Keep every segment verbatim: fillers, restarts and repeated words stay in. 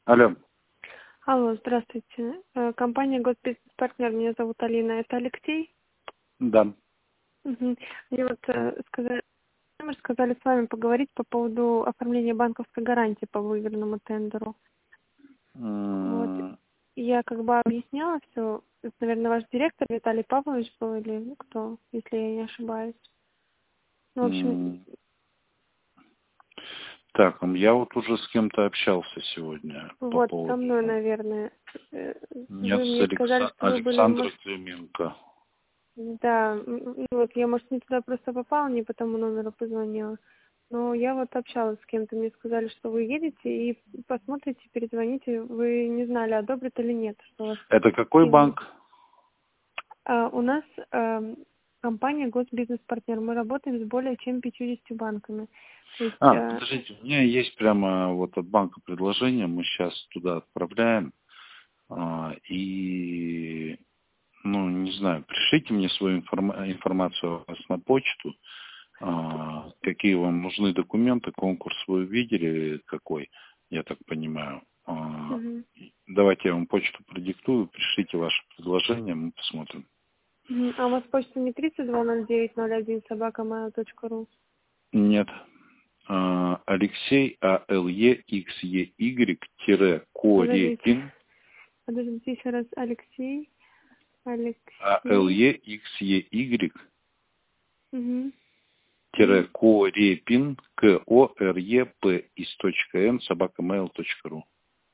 Алло. Алло, здравствуйте. Э, Компания «Госпартнер», меня зовут Алина. Это Алексей? Да. Угу. Мне вот э, сказали, номер сказали с вами поговорить по поводу оформления банковской гарантии по выигранному тендеру. Вот. М, Я как бы объясняла все. Это, наверное, ваш директор Виталий Павлович был или кто, если я не ошибаюсь. Ну, в общем, м. Так, м, я вот уже с кем-то общался сегодня по вот со поводу... мной, наверное. Э, Нет, Вы с мне сказали, Алекса- что вы были, Александром может, Клименко. да, м, ну вот я, может, не туда просто попала, не по тому номеру позвонила. Но я вот общалась с кем-то, мне сказали, что вы едете и посмотрите, перезвоните. Вы не знали, одобрят или нет, что у вас Это какой именно. банк? А, у нас эм, компания «Госбизнес-партнер». Мы работаем с более чем пятьюдесятью банками. То есть, А, э, подождите, у меня есть прямо вот от банка предложение, мы сейчас туда отправляем. А, и, ну, не знаю, пришлите мне свою информа- информацию у вас на почту. А, какие вам нужны документы, конкурс вы видели какой, я так понимаю. А, мгм. давайте я вам почту продиктую, пришлите ваше предложение, мы посмотрим. Мгм. А у вас почта не тридцать два ноль девять ноль один собака mail точка ру? Нет. А, Алексей А Л Е Х Е Y тире Подождите, Корепин подождите еще раз. Алексей, А Л Алексей. Е Х Е Y Угу. тире Корепин К О Р Е П из точка Н собака mail точка ру.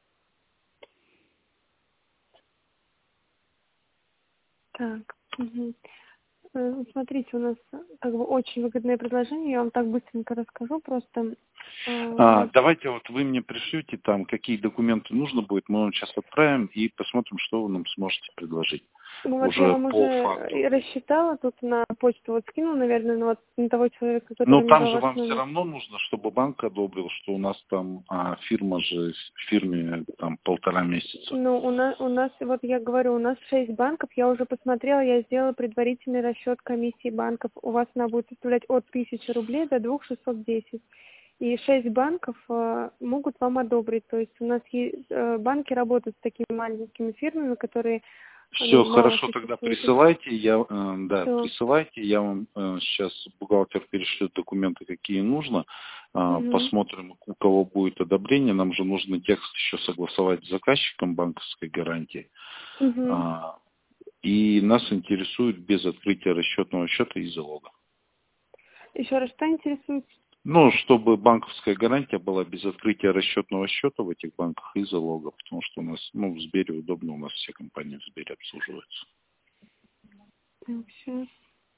Так. Угу. Смотрите, у нас э, как бы очень выгодное предложение. Я вам так быстренько расскажу. Просто э, у А, нас давайте вот вы мне пришлете там, какие документы нужно будет, мы вам сейчас отправим и посмотрим, что вы нам сможете предложить. ну вот я Уже вам уже по факту. э, рассчитала тут на почту, вот скину, наверное, на, вот, на того человека, Но который мне там дал же ваш вам все номер. равно нужно, чтобы банк одобрил, что у нас там а, фирма же в фирме там полтора месяца. Ну, у нас, у нас, вот я говорю, у нас шесть банков, я уже посмотрела, я сделала предварительный расчет комиссии банков. У вас она будет составлять от тысячи рублей до двух тысяч шестисот десять. И шесть банков э, могут вам одобрить. То есть у нас есть, э, банки работают с такими маленькими фирмами, которые Все ну, мало хорошо, тогда существуют. присылайте, я, э, да, Все. присылайте, я вам э, сейчас бухгалтер перешлет документы, какие нужно, Э, Угу. посмотрим, у кого будет одобрение, нам же нужно текст еще согласовать с заказчиком банковской гарантии, Угу. А, и нас интересует без открытия расчетного счета и залога. Еще раз, что интересует? Ну, чтобы банковская гарантия была без открытия расчетного счета в этих банках и залога, потому что у нас, ну, в Сбере удобно, у нас все компании в Сбере обслуживаются. Так, сейчас.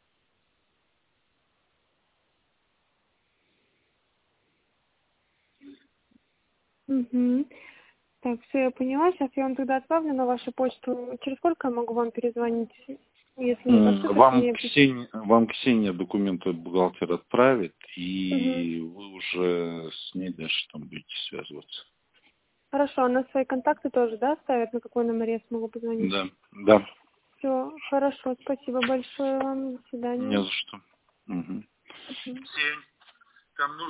Угу. Так, все, я поняла. Сейчас я вам тогда отправлю на вашу почту. Через сколько я могу вам перезвонить? Если не М, поступит, Вам мне пишите. Ксения, вам Ксения документы бухгалтер отправит, Угу. и вы уже с ней дальше там будете связываться. Хорошо, она свои контакты тоже, да, ставит, на какой номер я смогу позвонить? Да, да, Все, хорошо, спасибо большое вам. До не свидания. за что. Мгм. Мгм. Ксень, там нужно